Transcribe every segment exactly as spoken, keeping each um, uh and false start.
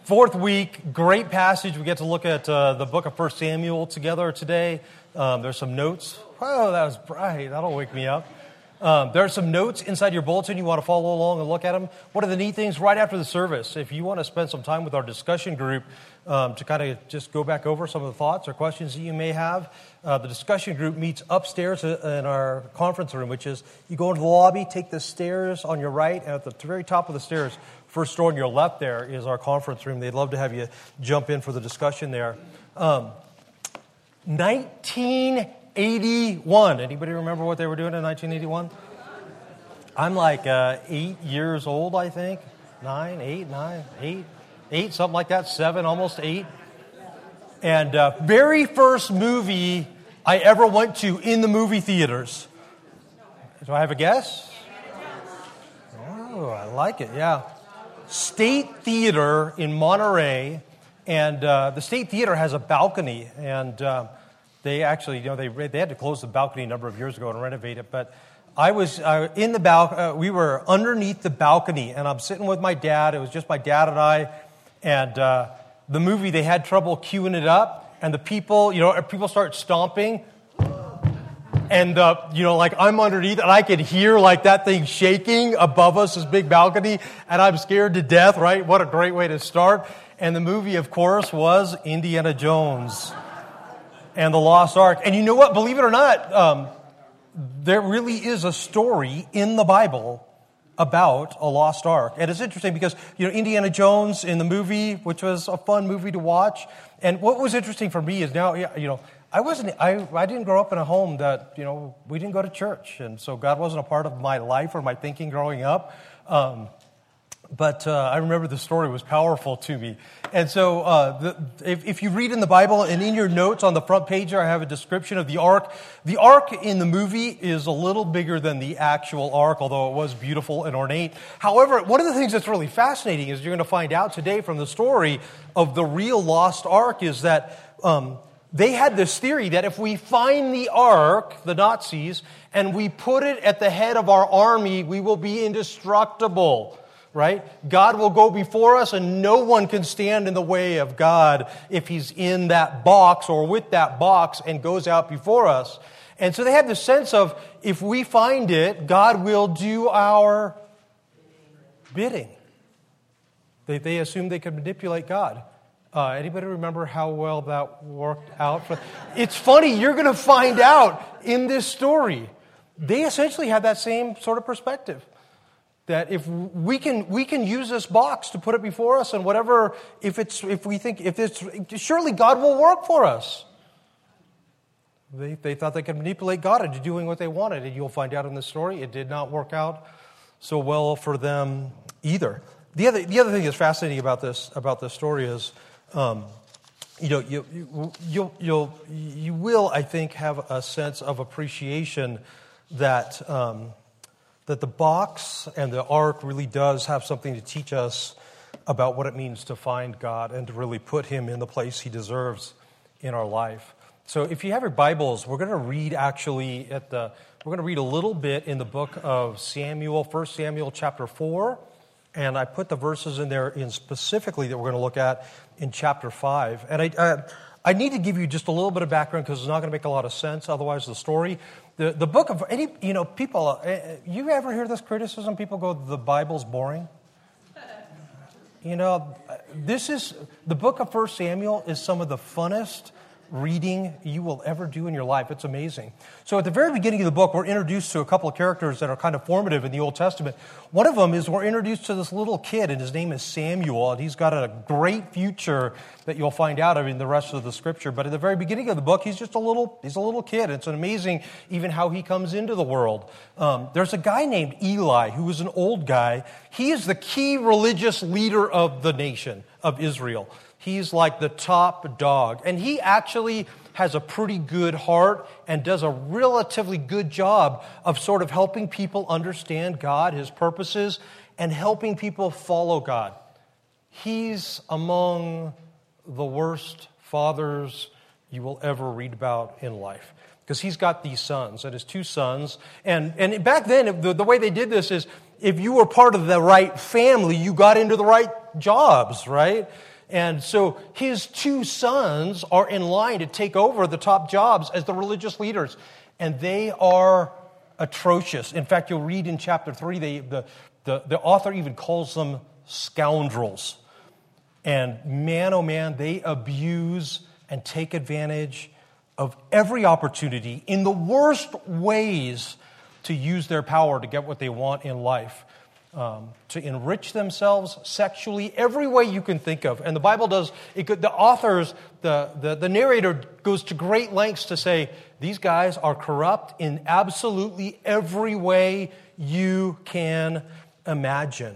Fourth week, great passage. We get to look at uh, the book of First Samuel together today. Um, there's some notes. Whoa, that was bright. That'll wake me up. Um, there are some notes inside your bulletin. You want to follow along and look at them. One of the neat things right after the service, if you want to spend some time with our discussion group um, to kind of just go back over some of the thoughts or questions that you may have, uh, the discussion group meets upstairs in our conference room, which is you go into the lobby, take the stairs on your right, and at the very top of the stairs, first door on your left there is our conference room. They'd love to have you jump in for the discussion there. Um, nineteen eighty-one. Anybody remember what they were doing in nineteen eighty-one? I'm like uh, eight years old, I think. Nine, eight, nine, eight, eight, something like that. Seven, almost eight. And uh, very first movie I ever went to in the movie theaters. Do I have a guess? Oh, I like it, yeah. State Theater in Monterey, and uh, the State Theater has a balcony, and uh, they actually, you know, they they had to close the balcony a number of years ago and renovate it. But I was uh, in the balcony. Uh, we were underneath the balcony, and I'm sitting with my dad. It was just my dad and I, and uh, the movie. They had trouble queuing it up, and the people, you know, people start stomping. And, uh, you know, like I'm underneath and I could hear like that thing shaking above us, this big balcony, and I'm scared to death, right? What a great way to start. And the movie, of course, was Indiana Jones and the Lost Ark. And you know what? Believe it or not, um, there really is a story in the Bible about a lost ark. And it's interesting because, you know, Indiana Jones in the movie, which was a fun movie to watch. And what was interesting for me is now, you know, I wasn't. I, I didn't grow up in a home that, you know, we didn't go to church, and so God wasn't a part of my life or my thinking growing up. Um, but uh, I remember the story was powerful to me, and so uh, the, if, if you read in the Bible and in your notes on the front page, I have a description of the ark. The ark in the movie is a little bigger than the actual ark, although it was beautiful and ornate. However, one of the things that's really fascinating is you're going to find out today from the story of the real lost ark is that. Um, They had this theory that if we find the ark, the Nazis, and we put it at the head of our army, we will be indestructible, right? God will go before us and no one can stand in the way of God if he's in that box or with that box and goes out before us. And so they had this sense of if we find it, God will do our bidding. They, they assumed they could manipulate God. Uh, anybody remember how well that worked out? For, it's funny, you're going to find out in this story. They essentially had that same sort of perspective. That if we can we can use this box to put it before us and whatever, if it's if we think, if it's, surely God will work for us. They, they thought they could manipulate God into doing what they wanted. And you'll find out in this story, it did not work out so well for them either. The other the other thing that's fascinating about this about this story is, Um, you know, you, you, you'll, you'll, you will, I think, have a sense of appreciation that um, that the box and the ark really does have something to teach us about what it means to find God and to really put him in the place he deserves in our life. So if you have your Bibles, we're going to read actually at the, we're going to read a little bit in the book of Samuel, First Samuel chapter four. And I put the verses in there in specifically that we're going to look at in chapter five. And I uh, I need to give you just a little bit of background because it's not going to make a lot of sense. Otherwise, the story, the, the book of any, you know, people, uh, you ever hear this criticism? People go, the Bible's boring. You know, this is, the book of First Samuel is some of the funnest reading you will ever do in your life. It's amazing. So at the very beginning of the book, we're introduced to a couple of characters that are kind of formative in the Old Testament. One of them is we're introduced to this little kid, and his name is Samuel, and he's got a great future that you'll find out of in the rest of the scripture. But at the very beginning of the book, he's just a little, he's a little kid. It's amazing even how he comes into the world. Um, there's a guy named Eli, who is an old guy. He is the key religious leader of the nation of Israel. He's like the top dog. And he actually has a pretty good heart and does a relatively good job of sort of helping people understand God, his purposes, and helping people follow God. He's among the worst fathers you will ever read about in life. Because he's got these sons, and his two sons. And, and back then, the, the way they did this is if you were part of the right family, you got into the right jobs, right? And so his two sons are in line to take over the top jobs as the religious leaders. And they are atrocious. In fact, you'll read in chapter three, they, the, the, the author even calls them scoundrels. And man, oh man, they abuse and take advantage of every opportunity in the worst ways to use their power to get what they want in life. Um, to enrich themselves sexually, every way you can think of. And the Bible does, it could, the authors, the, the, the narrator goes to great lengths to say, these guys are corrupt in absolutely every way you can imagine.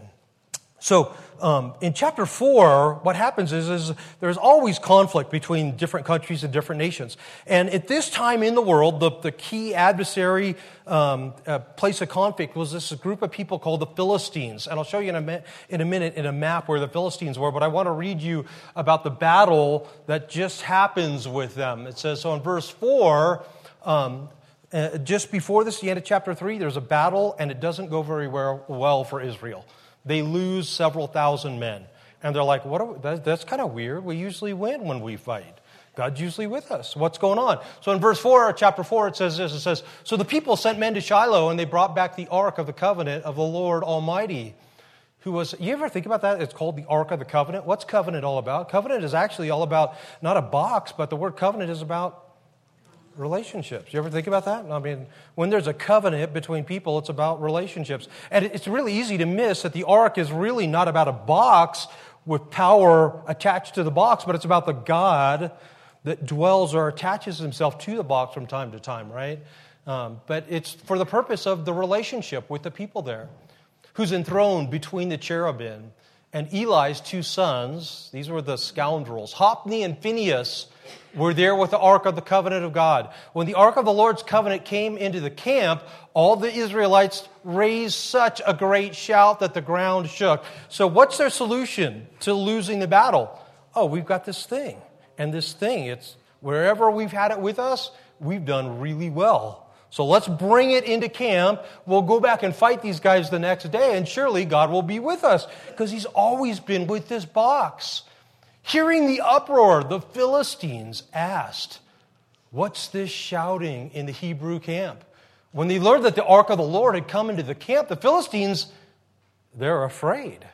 So um, in chapter four, what happens is, is there's always conflict between different countries and different nations. And at this time in the world, the, the key adversary um, uh, place of conflict was this group of people called the Philistines. And I'll show you in a, in a minute in a map where the Philistines were, but I want to read you about the battle that just happens with them. It says, so in verse four, um, uh, just before this, the end of chapter three, there's a battle, and it doesn't go very well, well for Israel. They lose several thousand men. And they're like, what? Are we, that, that's kind of weird. We usually win when we fight. God's usually with us. What's going on? So in verse four, chapter four, it says this. It says, so the people sent men to Shiloh, and they brought back the Ark of the Covenant of the Lord Almighty. Who was, you ever think about that? It's called the Ark of the Covenant. What's covenant all about? Covenant is actually all about, not a box, but the word covenant is about relationships. You ever think about that? I mean, when there's a covenant between people, it's about relationships. And it's really easy to miss that the ark is really not about a box with power attached to the box, but it's about the God that dwells or attaches himself to the box from time to time, right? Um, but it's for the purpose of the relationship with the people there, who's enthroned between the cherubim. And Eli's two sons, these were the scoundrels, Hophni and Phinehas, were there with the Ark of the Covenant of God. When the Ark of the Lord's Covenant came into the camp, all the Israelites raised such a great shout that the ground shook. So what's their solution to losing the battle? Oh, we've got this thing. And this thing, it's wherever we've had it with us, we've done really well. So let's bring it into camp. We'll go back and fight these guys the next day, and surely God will be with us because he's always been with this box. Hearing the uproar, the Philistines asked, what's this shouting in the Hebrew camp? When they learned that the ark of the Lord had come into the camp, the Philistines, they're afraid.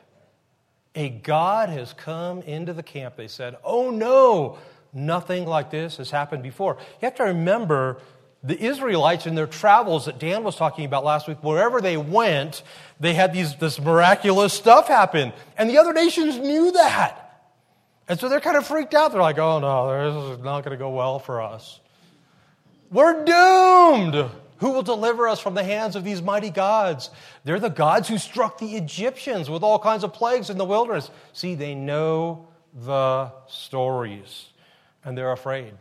A god has come into the camp, they said. Oh no, nothing like this has happened before. You have to remember, the Israelites in their travels that Dan was talking about last week, wherever they went, they had these this miraculous stuff happen. And the other nations knew that. And so they're kind of freaked out. They're like, oh no, this is not going to go well for us. We're doomed. Who will deliver us from the hands of these mighty gods? They're the gods who struck the Egyptians with all kinds of plagues in the wilderness. See, they know the stories, and they're afraid.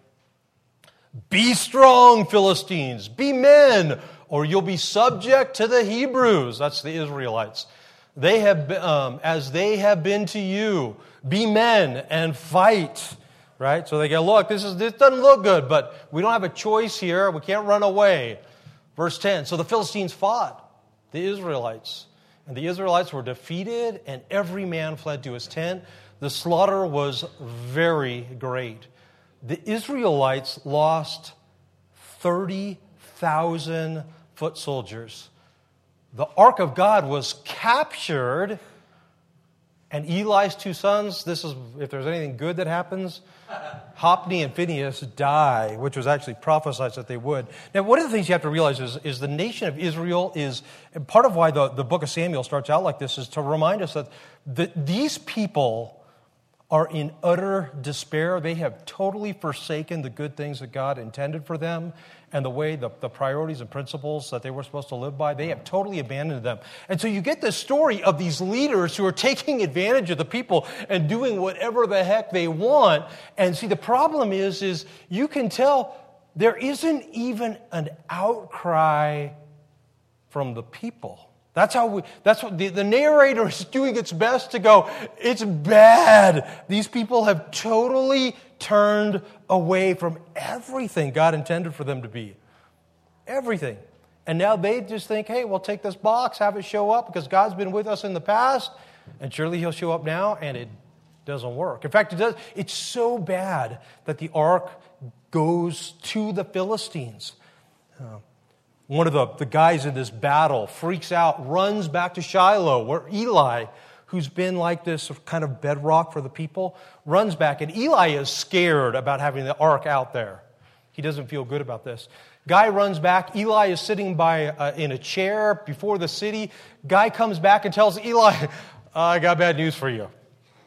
Be strong, Philistines. Be men, or you'll be subject to the Hebrews. That's the Israelites. They have, been, um, as they have been to you. Be men and fight. Right? So they go, look, this is this doesn't look good, but we don't have a choice here. We can't run away. Verse ten. So the Philistines fought the Israelites, and the Israelites were defeated, and every man fled to his tent. The slaughter was very great. The Israelites lost thirty thousand foot soldiers. The Ark of God was captured, and Eli's two sons, this is, if there's anything good that happens, Hophni and Phinehas die, which was actually prophesied that they would. Now, one of the things you have to realize is, is the nation of Israel is, and part of why the, the book of Samuel starts out like this is to remind us that the, these people are in utter despair. They have totally forsaken the good things that God intended for them and the way, the, the priorities and principles that they were supposed to live by. They have totally abandoned them. And so you get this story of these leaders who are taking advantage of the people and doing whatever the heck they want. And see, the problem is, is you can tell there isn't even an outcry from the people. That's how we, that's what the, the narrator is doing its best to go, it's bad. These people have totally turned away from everything God intended for them to be. Everything. And now they just think, hey, we'll take this box, have it show up because God's been with us in the past, and surely he'll show up now, and it doesn't work. In fact, it does. It's so bad that the ark goes to the Philistines. Uh, one of the, the guys in this battle freaks out, runs back to Shiloh, where Eli, who's been like this kind of bedrock for the people, runs back. And Eli is scared about having the ark out there. He doesn't feel good about this. Guy runs back. Eli is sitting by uh, in a chair before the city. Guy comes back and tells Eli, I got bad news for you.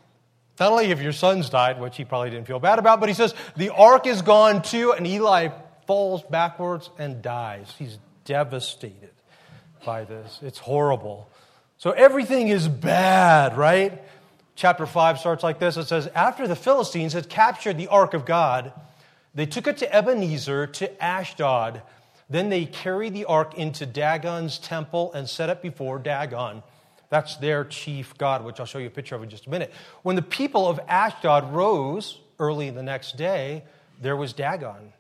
Not only have your sons died, which he probably didn't feel bad about, but he says, the ark is gone too, and Eli falls backwards and dies. He's devastated by this. It's horrible. So everything is bad, right? Chapter five starts like this. It says, after the Philistines had captured the ark of God, they took it to Ebenezer, to Ashdod. Then they carried the ark into Dagon's temple and set it before Dagon. That's their chief god, which I'll show you a picture of in just a minute. When the people of Ashdod rose early the next day, there was Dagon,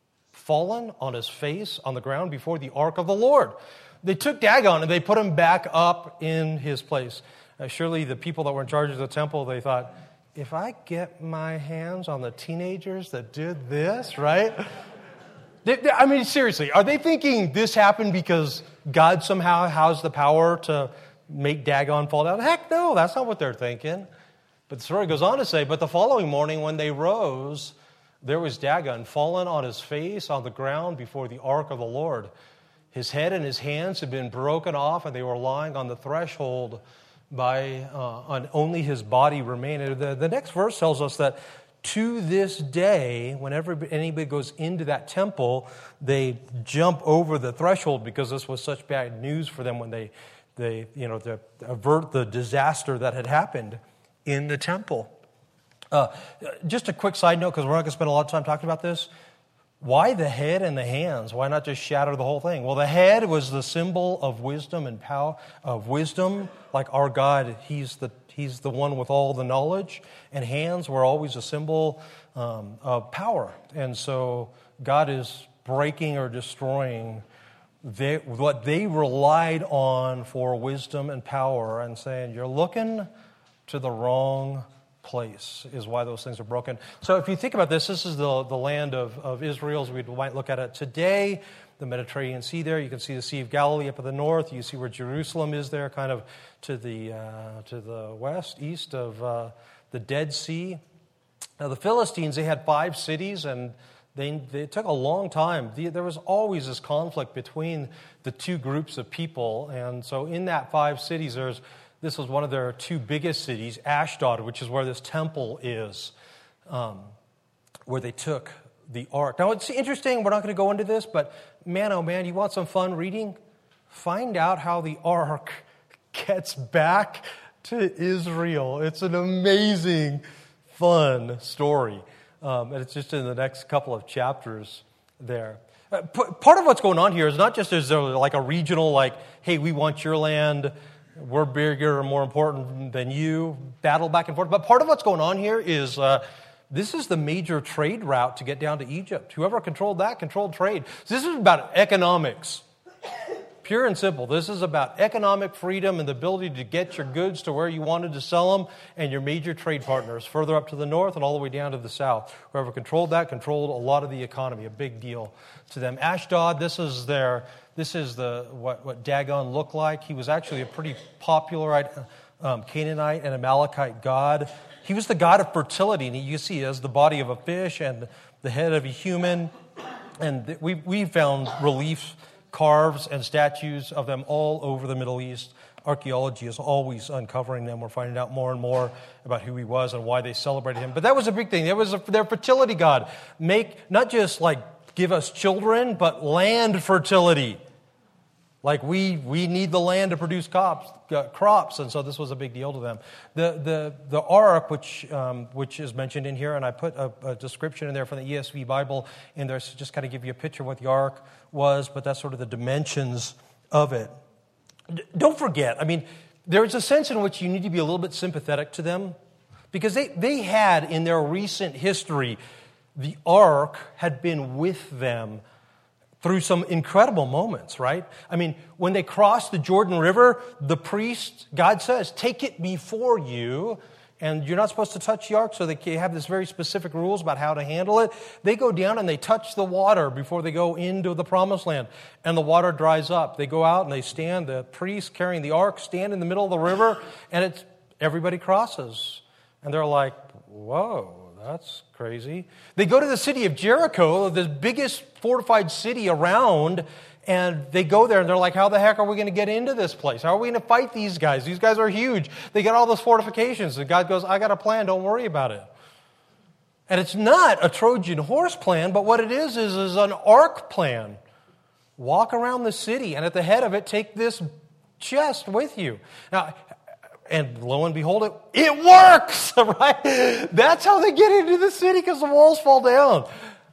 fallen on his face on the ground before the ark of the Lord. They took Dagon and they put him back up in his place. Uh, surely the people that were in charge of the temple, they thought, if I get my hands on the teenagers that did this, right? they, they, I mean, seriously, are they thinking this happened because God somehow has the power to make Dagon fall down? Heck no, that's not what they're thinking. But the story goes on to say, but the following morning when they rose, there was Dagon fallen on his face on the ground before the ark of the Lord. His head and his hands had been broken off, and they were lying on the threshold by uh, on only his body remained. The, the next verse tells us that to this day, whenever anybody goes into that temple, they jump over the threshold because this was such bad news for them when they, they you know, to avert the disaster that had happened in the temple. Uh, just a quick side note, because we're not going to spend a lot of time talking about this. Why the head and the hands? Why not just shatter the whole thing? Well, the head was the symbol of wisdom and power, of wisdom. Like our God, he's the he's the one with all the knowledge. And hands were always a symbol um, of power. And so God is breaking or destroying they, what they relied on for wisdom and power, and saying, you're looking to the wrong place, is why those things are broken. So if you think about this, this is the, the land of, of Israel as we might look at it today, the Mediterranean Sea there. You can see the Sea of Galilee up in the north. You see where Jerusalem is there, kind of to the uh, to the west, east of uh, the Dead Sea. Now the Philistines, they had five cities, and they, they took a long time. The, there was always this conflict between the two groups of people, and so in that five cities, there's This was one of their two biggest cities, Ashdod, which is where this temple is, um, where they took the ark. Now, it's interesting. We're not going to go into this, but man, oh man, you want some fun reading? Find out how the ark gets back to Israel. It's an amazing, fun story. Um, and it's just in the next couple of chapters there. Uh, p- part of what's going on here is not just is there like a regional, like, hey, we want your land, we're bigger and more important than you, battle back and forth. But part of what's going on here is uh, this is the major trade route to get down to Egypt. Whoever controlled that controlled trade. So this is about economics. Pure and simple. This is about economic freedom and the ability to get your goods to where you wanted to sell them, and your major trade partners further up to the north and all the way down to the south. Whoever controlled that controlled a lot of the economy, a big deal to them. Ashdod, this is their, this is the what, what Dagon looked like. He was actually a pretty popular um, Canaanite and Amalekite god. He was the god of fertility, and you see he has the body of a fish and the head of a human. And we we found reliefs, carves and statues of them all over the Middle East. Archaeology is always uncovering them. We're finding out more and more about who he was and why they celebrated him. But that was a big thing. That was a, their fertility god. Make, not just like give us children, but land fertility. Like we we need the land to produce crops, uh, crops, and so this was a big deal to them. The the the ark, which um, which is mentioned in here, and I put a, a description in there from the E S V Bible in there, so just kind of give you a picture of what the ark was, but that's sort of the dimensions of it. D- don't forget, I mean, there's a sense in which you need to be a little bit sympathetic to them, because they they had in their recent history, the ark had been with them through some incredible moments, right? I mean, when they crossed the Jordan River, the priest, God says, take it before you, and you're not supposed to touch the ark, so they have this very specific rules about how to handle it. They go down and they touch the water before they go into the promised land, and the water dries up. They go out and they stand, the priests carrying the ark stand in the middle of the river, and it's everybody crosses. And they're like, whoa, that's crazy. They go to the city of Jericho, the biggest fortified city around, and they go there and they're like, how the heck are we going to get into this place? How are we going to fight these guys? These guys are huge. They got all those fortifications. And God goes, I got a plan. Don't worry about it. And it's not a Trojan horse plan, but what it is is, is an ark plan. Walk around the city, and at the head of it, take this chest with you. Now, and lo and behold, it, it works, right? That's how they get into the city, because the walls fall down.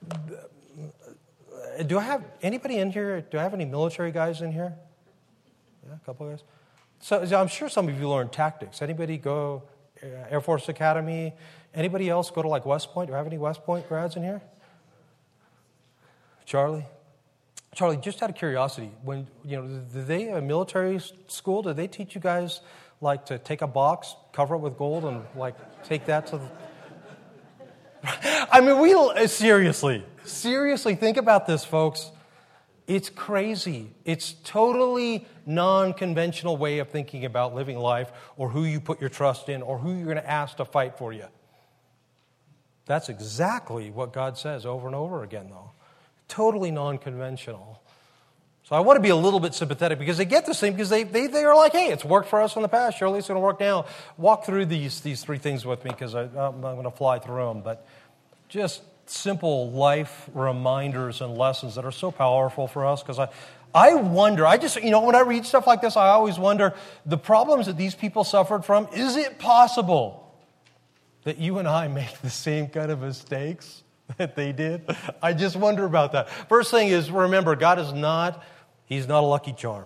Do I have anybody in here? Do I have any military guys in here? Yeah, a couple guys. So I'm sure some of you learn tactics. Anybody go Air Force Academy? Anybody else go to like West Point? Do I have any West Point grads in here? Charlie? Charlie, just out of curiosity, when you know, did they a military school? Did they teach you guys like to take a box, cover it with gold, and like take that to the? I mean, we seriously, seriously think about this, folks. It's crazy. It's totally non-conventional way of thinking about living life, or who you put your trust in, or who you're going to ask to fight for you. That's exactly what God says over and over again, though. Totally non-conventional. So I want to be a little bit sympathetic, because they get this thing because they, they, they are like, hey, it's worked for us in the past. Surely it's going to work now. Walk through these, these three things with me, because I'm going to fly through them. But just simple life reminders and lessons that are so powerful for us. Because I, I wonder, I just, you know, when I read stuff like this, I always wonder, the problems that these people suffered from, is it possible that you and I make the same kind of mistakes that they did? I just wonder about that. First thing is, remember, God is not, He's not a lucky charm.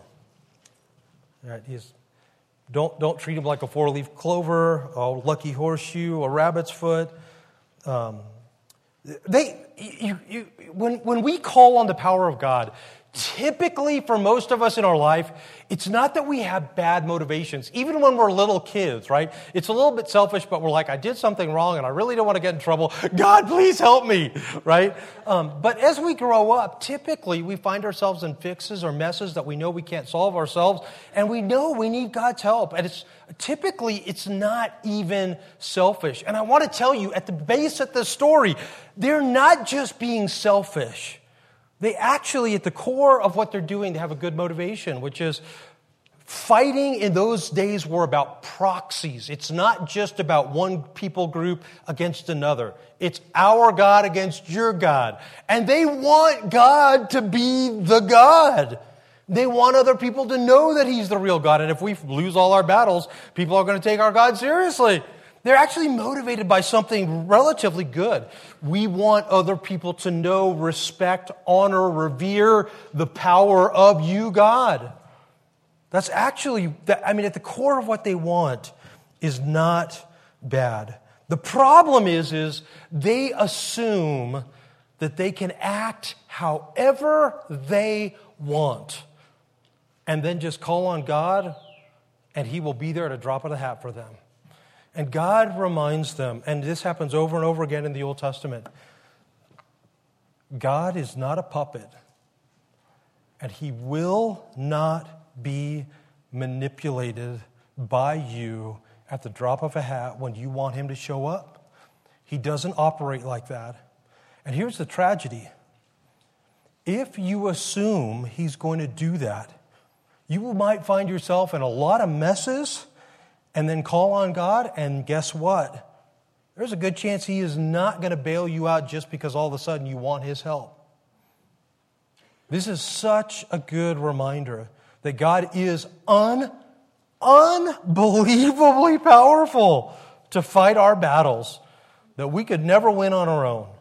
Right? He's, don't, don't treat Him like a four-leaf clover, a lucky horseshoe, a rabbit's foot. Um, they, you, you, when, when we call on the power of God, typically for most of us in our life, it's not that we have bad motivations. Even when we're little kids, right? It's a little bit selfish, but we're like, I did something wrong and I really don't want to get in trouble. God, please help me, right? Um, but as we grow up, typically we find ourselves in fixes or messes that we know we can't solve ourselves, and we know we need God's help. And it's typically, it's not even selfish. And I want to tell you, at the base of the story, they're not just being selfish. They actually, at the core of what they're doing, they have a good motivation, which is fighting in those days were about proxies. It's not just about one people group against another. It's our God against your God. And they want God to be the God. They want other people to know that He's the real God. And if we lose all our battles, people are going to take our God seriously. They're actually motivated by something relatively good. We want other people to know, respect, honor, revere the power of you, God. That's actually, I mean, at the core of what they want is not bad. The problem is, is they assume that they can act however they want, and then just call on God, and He will be there at a drop of the hat for them. And God reminds them, and this happens over and over again in the Old Testament, God is not a puppet, and He will not be manipulated by you at the drop of a hat when you want Him to show up. He doesn't operate like that. And here's the tragedy. If you assume He's going to do that, you might find yourself in a lot of messes, and then call on God, and guess what? There's a good chance He is not going to bail you out just because all of a sudden you want His help. This is such a good reminder that God is un, unbelievably powerful to fight our battles that we could never win on our own.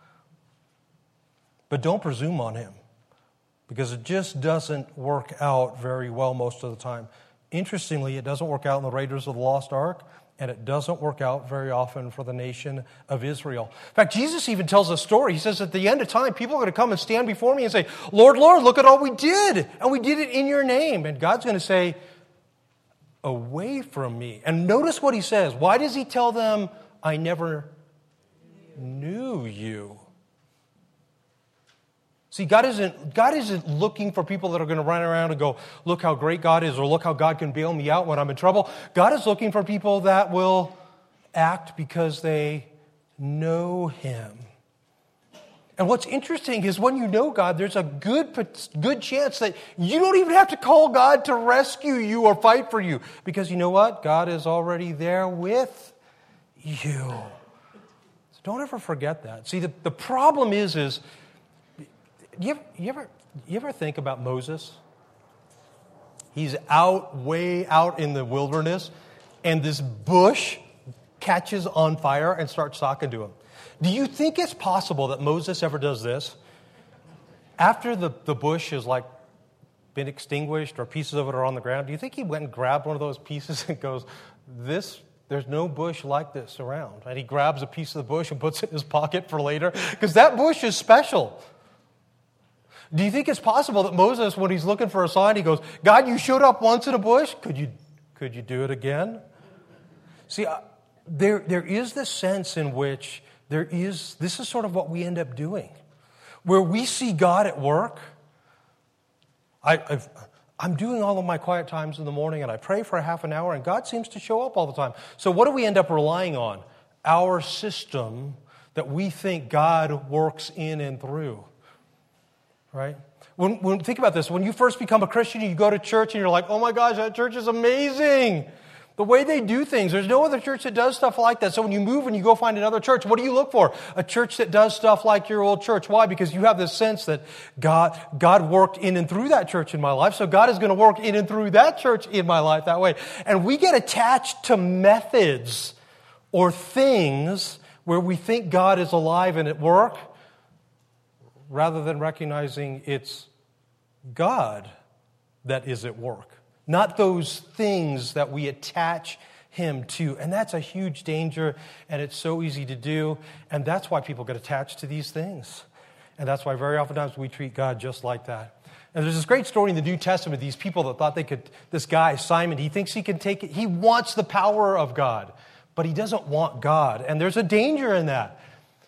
But don't presume on Him, because it just doesn't work out very well most of the time. Interestingly, it doesn't work out in the Raiders of the Lost Ark, and it doesn't work out very often for the nation of Israel. In fact, Jesus even tells a story. He says, at the end of time, people are going to come and stand before me and say, Lord, Lord, look at all we did, and we did it in your name. And God's going to say, away from me. And notice what he says. Why does he tell them, I never knew you? See, God isn't, God isn't looking for people that are going to run around and go, look how great God is, or look how God can bail me out when I'm in trouble. God is looking for people that will act because they know Him. And what's interesting is when you know God, there's a good, good chance that you don't even have to call God to rescue you or fight for you. Because you know what? God is already there with you. So don't ever forget that. See, the, the problem is, is you ever, you ever, you ever think about Moses? He's out, way out in the wilderness, and this bush catches on fire and starts talking to him. Do you think it's possible that Moses ever does this? After the, the bush has like been extinguished or pieces of it are on the ground, do you think he went and grabbed one of those pieces and goes, this, there's no bush like this around? And he grabs a piece of the bush and puts it in his pocket for later? Because that bush is special. Do you think it's possible that Moses, when he's looking for a sign, he goes, God, you showed up once in a bush. Could you, could you do it again? See, uh, there, there is this sense in which there is, this is sort of what we end up doing, where we see God at work. I, I've, I'm doing all of my quiet times in the morning, and I pray for a half an hour, and God seems to show up all the time. So what do we end up relying on? Our system that we think God works in and through. Right? When, when think about this, when you first become a Christian, you go to church and you're like, oh my gosh, that church is amazing. The way they do things, there's no other church that does stuff like that. So when you move and you go find another church, what do you look for? A church that does stuff like your old church. Why? Because you have this sense that God, God worked in and through that church in my life, so God is going to work in and through that church in my life that way. And we get attached to methods or things where we think God is alive and at work, rather than recognizing it's God that is at work. Not those things that we attach Him to. And that's a huge danger, and it's so easy to do. And that's why people get attached to these things. And that's why very oftentimes we treat God just like that. And there's this great story in the New Testament, these people that thought they could, this guy, Simon, he thinks he can take it. He wants the power of God, but he doesn't want God. And there's a danger in that.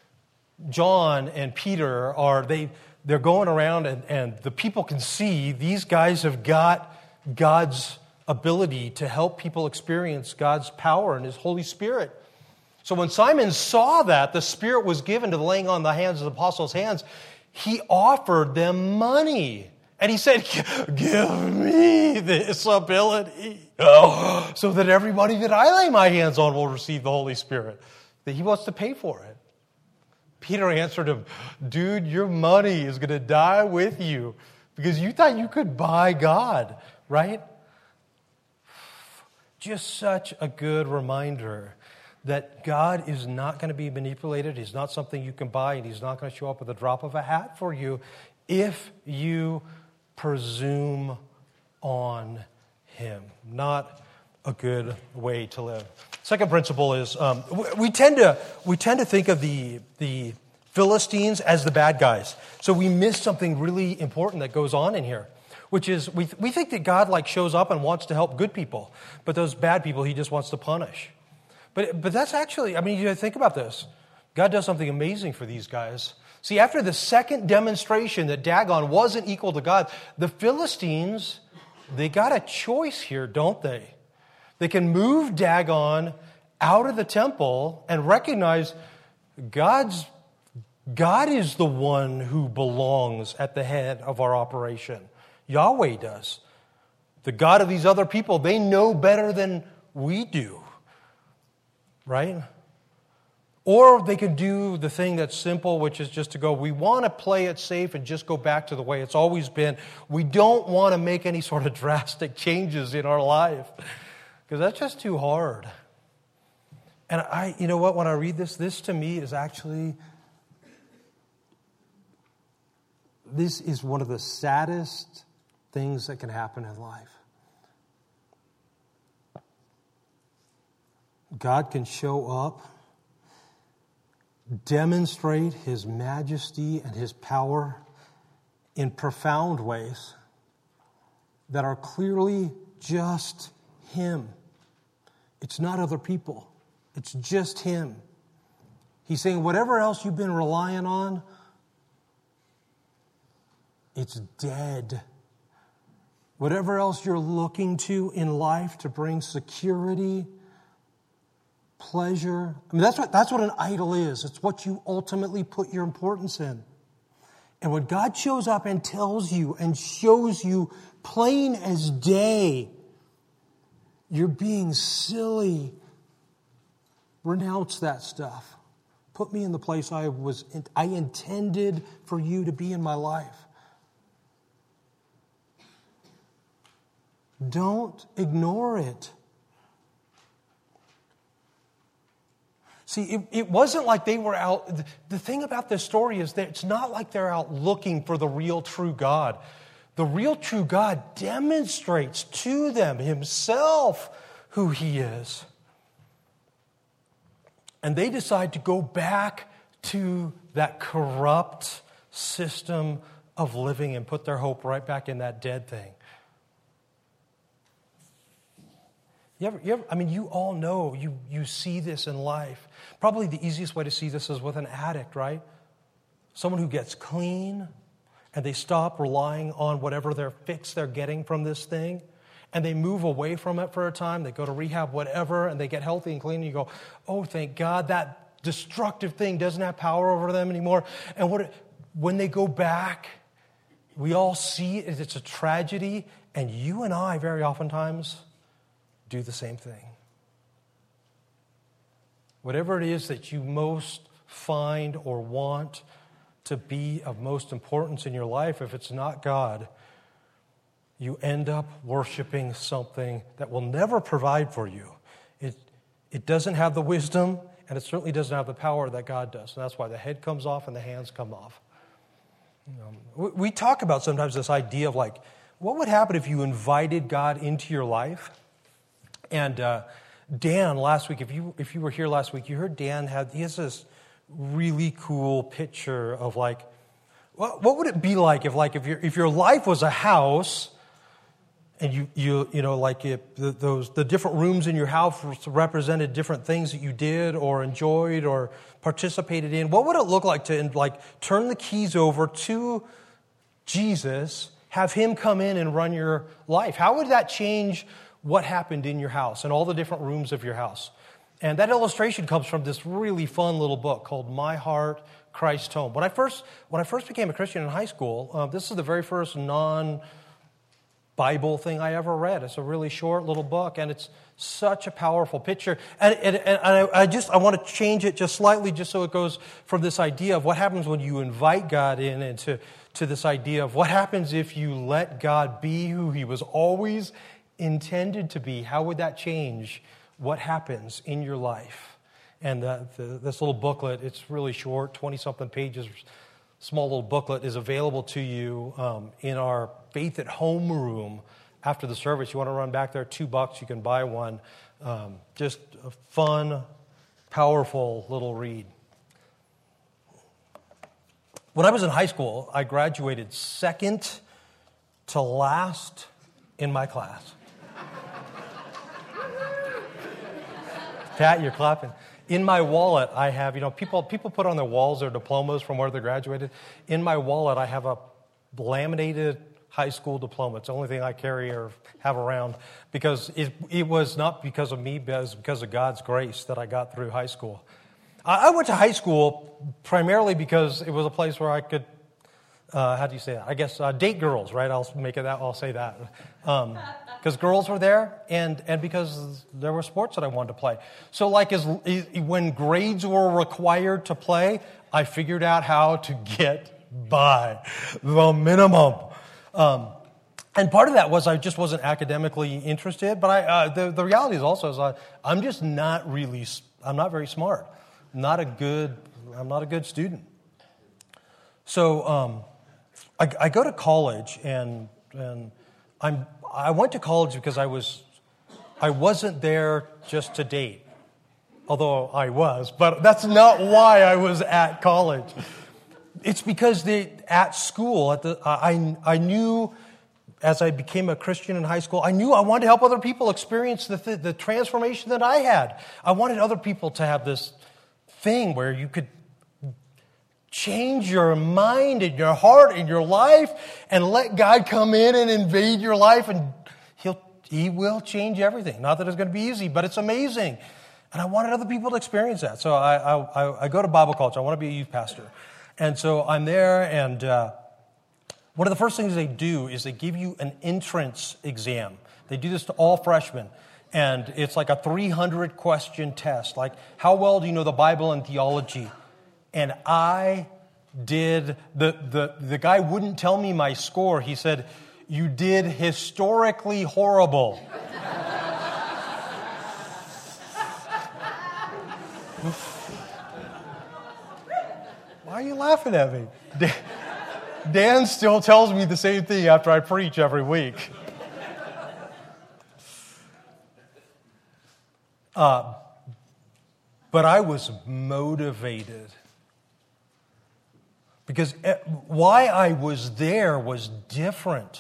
John and Peter are, they, they're going around and, and the people can see these guys have got God's ability to help people experience God's power and His Holy Spirit. So when Simon saw that the Spirit was given to the laying on the hands of the apostles' hands, he offered them money. And he said, give me this ability so that everybody that I lay my hands on will receive the Holy Spirit. That he wants to pay for it. Peter answered him, dude, your money is going to die with you because you thought you could buy God, right? Just such a good reminder that God is not going to be manipulated. He's not something you can buy, and He's not going to show up with a drop of a hat for you if you presume on Him. Not a good way to live. Second principle is um, we tend to we tend to think of the the Philistines as the bad guys. So we miss something really important that goes on in here, which is we we think that God like shows up and wants to help good people, but those bad people He just wants to punish. But but that's actually, I mean, you think about this. God does something amazing for these guys. See, after the second demonstration that Dagon wasn't equal to God, the Philistines, they got a choice here, don't they? They can move Dagon out of the temple and recognize God's, God is the one who belongs at the head of our operation. Yahweh does. The God of these other people, they know better than we do. Right? Or they could do the thing that's simple, which is just to go, we want to play it safe and just go back to the way it's always been. We don't want to make any sort of drastic changes in our life. Because that's just too hard. And I, you know what, when I read this, this to me is actually, this is one of the saddest things that can happen in life. God can show up, demonstrate His majesty and His power in profound ways that are clearly just Him. It's not other people. It's just Him. He's saying whatever else you've been relying on, it's dead. Whatever else you're looking to in life to bring security, pleasure. I mean, that's what, that's what an idol is. It's what you ultimately put your importance in. And when God shows up and tells you and shows you plain as day, you're being silly, renounce that stuff. Put me in the place I was, I intended for you to be in my life. Don't ignore it. See, it, it wasn't like they were out. The thing about this story is that it's not like they're out looking for the real true God. The real true God demonstrates to them Himself who He is. And they decide to go back to that corrupt system of living and put their hope right back in that dead thing. You ever, you ever, I mean, you all know, you, you see this in life. Probably the easiest way to see this is with an addict, right? Someone who gets clean and they stop relying on whatever their fix they're getting from this thing, and they move away from it for a time. They go to rehab, whatever, and they get healthy and clean, and you go, oh, thank God that destructive thing doesn't have power over them anymore. And what when they go back, we all see it, it's a tragedy, and you and I very oftentimes do the same thing. Whatever it is that you most find or want to be of most importance in your life, if it's not God, you end up worshiping something that will never provide for you. It, it doesn't have the wisdom, and it certainly doesn't have the power that God does. And that's why the head comes off and the hands come off. You know, we, we talk about sometimes this idea of like, what would happen if you invited God into your life? And uh, Dan, last week, if you if you were here last week, you heard Dan had, he has this really cool picture of like, what, what would it be like if like if your if your life was a house, and you you you know like if the, those the different rooms in your house represented different things that you did or enjoyed or participated in. What would it look like to like turn the keys over to Jesus, have Him come in and run your life? How would that change what happened in your house and all the different rooms of your house? And that illustration comes from this really fun little book called My Heart, Christ Home. When I first when I first became a Christian in high school, uh, this is the very first non-Bible thing I ever read. It's a really short little book, and it's such a powerful picture. And, and, and I, I just I want to change it just slightly, just so it goes from this idea of what happens when you invite God in, into to this idea of what happens if you let God be who He was always intended to be. How would that change what happens in your life? And the, the, this little booklet, it's really short, twenty-something pages, small little booklet, is available to you um, in our Faith at Home room after the service. You want to run back there, two bucks, you can buy one. Um, just a fun, powerful little read. When I was in high school, I graduated second to last in my class. Pat, you're clapping. In my wallet, I have, you know, people people put on their walls their diplomas from where they graduated. In my wallet, I have a laminated high school diploma. It's the only thing I carry or have around, because it, it was not because of me, but it was because of God's grace that I got through high school. I, I went to high school primarily because it was a place where I could, uh, how do you say that? I guess uh, date girls, right? I'll make it that. I'll say that. Um, Because girls were there, and, and because there were sports that I wanted to play. So like as when grades were required to play, I figured out how to get by, the minimum. Um, and part of that was I just wasn't academically interested, but I, uh, the, the reality is also is I, I'm just not really, I'm not very smart. I'm not a good, I'm not a good student. So um, I, I go to college, and and I'm I went to college because I was I wasn't there just to date, although I was, but that's not why I was at college. It's because they, at school, at the I I knew as I became a Christian in high school, I knew I wanted to help other people experience the, the, the transformation that I had. I wanted other people to have this thing where you could change your mind and your heart and your life and let God come in and invade your life, and He'll He will change everything. Not that it's going to be easy, but it's amazing. And I wanted other people to experience that. So I, I, I go to Bible college. I want to be a youth pastor. And so I'm there, and uh, one of the first things they do is they give you an entrance exam. They do this to all freshmen. And it's like a three hundred question test. Like, how well do you know the Bible and theology? And I did, the, the, the guy wouldn't tell me my score. He said, you did historically horrible. Why are you laughing at me? Dan, Dan still tells me the same thing after I preach every week. Uh, but I was motivated. Because why I was there was different.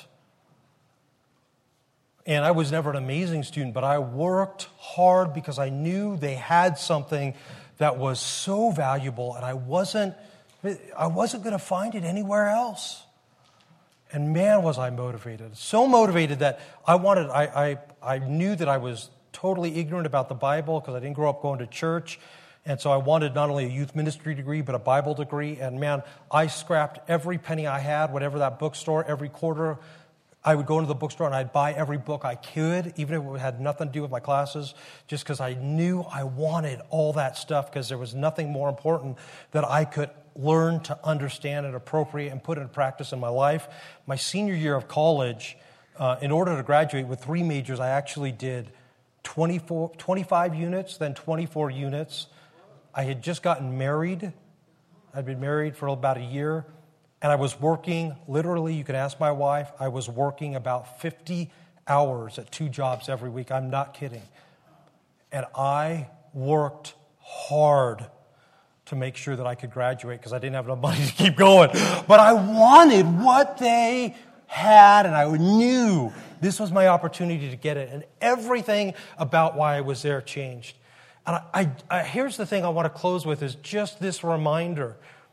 And I was never an amazing student, but I worked hard because I knew they had something that was so valuable, and I wasn't, I wasn't going to find it anywhere else. And man, was I motivated. So motivated that I wanted, I, I, I knew that I was totally ignorant about the Bible because I didn't grow up going to church. And so I wanted not only a youth ministry degree, but a Bible degree. And man, I scrapped every penny I had, whatever that bookstore, every quarter. I would go into the bookstore and I'd buy every book I could, even if it had nothing to do with my classes, just because I knew I wanted all that stuff, because there was nothing more important that I could learn to understand and appropriate and put into practice in my life. My senior year of college, uh, in order to graduate with three majors, I actually did twenty-four, twenty-five units, then twenty-four units. I had just gotten married. I'd been married for about a year. And I was working, literally, you can ask my wife, I was working about fifty hours at two jobs every week. I'm not kidding. And I worked hard to make sure that I could graduate because I didn't have enough money to keep going. But I wanted what they had, and I knew this was my opportunity to get it. And everything about why I was there changed. And I, I, I, here's the thing I want to close with is just this reminder.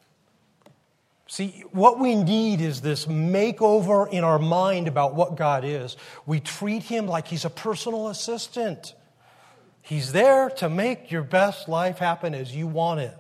See, what we need is this makeover in our mind about what God is. We treat Him like He's a personal assistant. He's there to make your best life happen as you want it.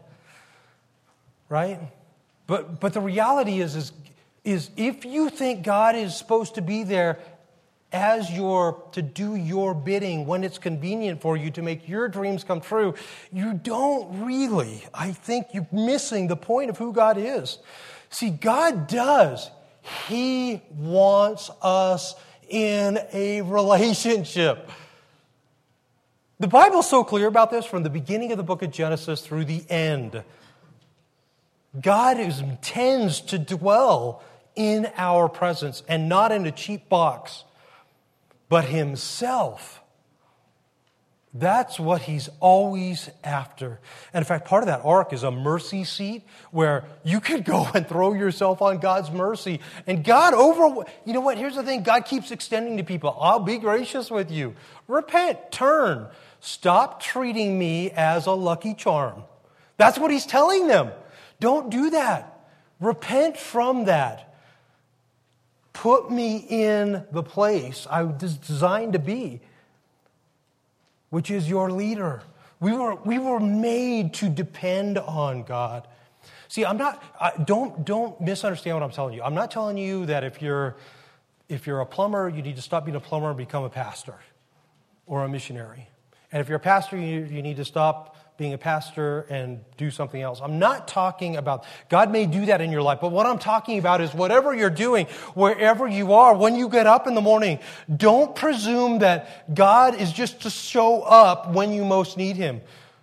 Right? But but the reality is, is, is if you think God is supposed to be there as your, to do your bidding when it's convenient for you to make your dreams come true, you don't really. I think you're missing the point of who God is. See, God does. He wants us in a relationship. The Bible's so clear about this from the beginning of the book of Genesis through the end. God is, intends to dwell in our presence and not in a cheap box, but Himself. That's what He's always after. And in fact, part of that ark is a mercy seat where you could go and throw yourself on God's mercy. And God over, you know what? Here's the thing. God keeps extending to people. I'll be gracious with you. Repent, turn. Stop treating me as a lucky charm. That's what He's telling them. Don't do that. Repent from that. Put me in the place I was designed to be, which is your leader. We were, we were made to depend on God. See, I'm not, I, don't, don't misunderstand what I'm telling you. I'm not telling you that if you're, if you're a plumber, you need to stop being a plumber and become a pastor or a missionary. And if you're a pastor, you, you need to stop being a pastor and do something else. I'm not talking about, God may do that in your life, but what I'm talking about is whatever you're doing, wherever you are, when you get up in the morning, don't presume that God is just to show up when you most need Him.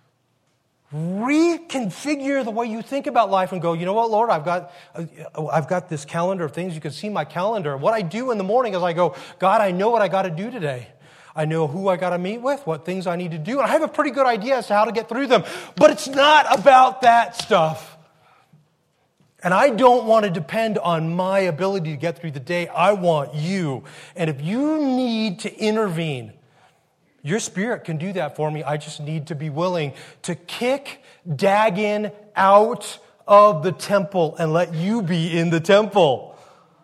Reconfigure the way you think about life and go, you know what, Lord, I've got, I've got this calendar of things. You can see my calendar. What I do in the morning is I go, God, I know what I got to do today. I know who I got to meet with, what things I need to do, and I have a pretty good idea as to how to get through them. But it's not about that stuff. And I don't want to depend on my ability to get through the day. I want you. And if you need to intervene, your Spirit can do that for me. I just need to be willing to kick Dagon out of the temple and let you be in the temple.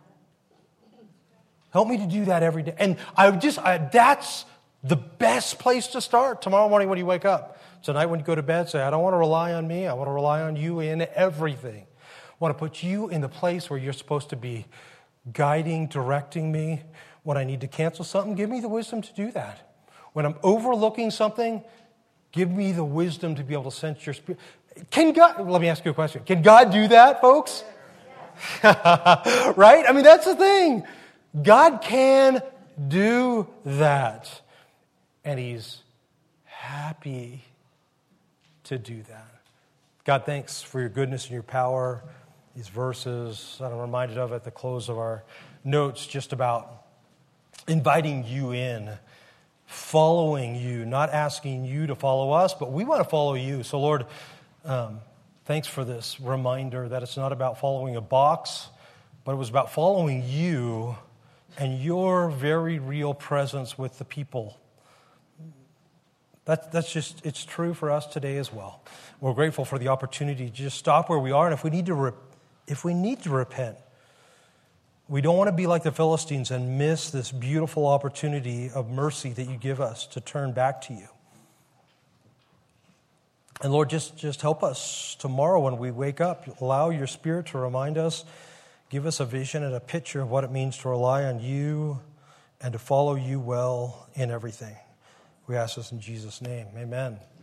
Help me to do that every day. And I just, I, that's the best place to start. Tomorrow morning when you wake up. Tonight when you go to bed, say, I don't want to rely on me. I want to rely on you in everything. I want to put you in the place where you're supposed to be guiding, directing me. When I need to cancel something, give me the wisdom to do that. When I'm overlooking something, give me the wisdom to be able to sense your Spirit. Can God, let me ask you a question. Can God do that, folks? Right? I mean, that's the thing. God can do that. And He's happy to do that. God, thanks for your goodness and your power. These verses that I'm reminded of at the close of our notes, just about inviting you in, following you, not asking you to follow us, but we want to follow you. So, Lord, um, thanks for this reminder that it's not about following a box, but it was about following you and your very real presence with the people. That, that's just, it's true for us today as well. We're grateful for the opportunity to just stop where we are, and if we need to re- if we need to repent, we don't want to be like the Philistines and miss this beautiful opportunity of mercy that you give us to turn back to you. And Lord, just, just help us tomorrow when we wake up. Allow your Spirit to remind us, give us a vision and a picture of what it means to rely on you and to follow you well in everything. We ask this in Jesus' name. Amen.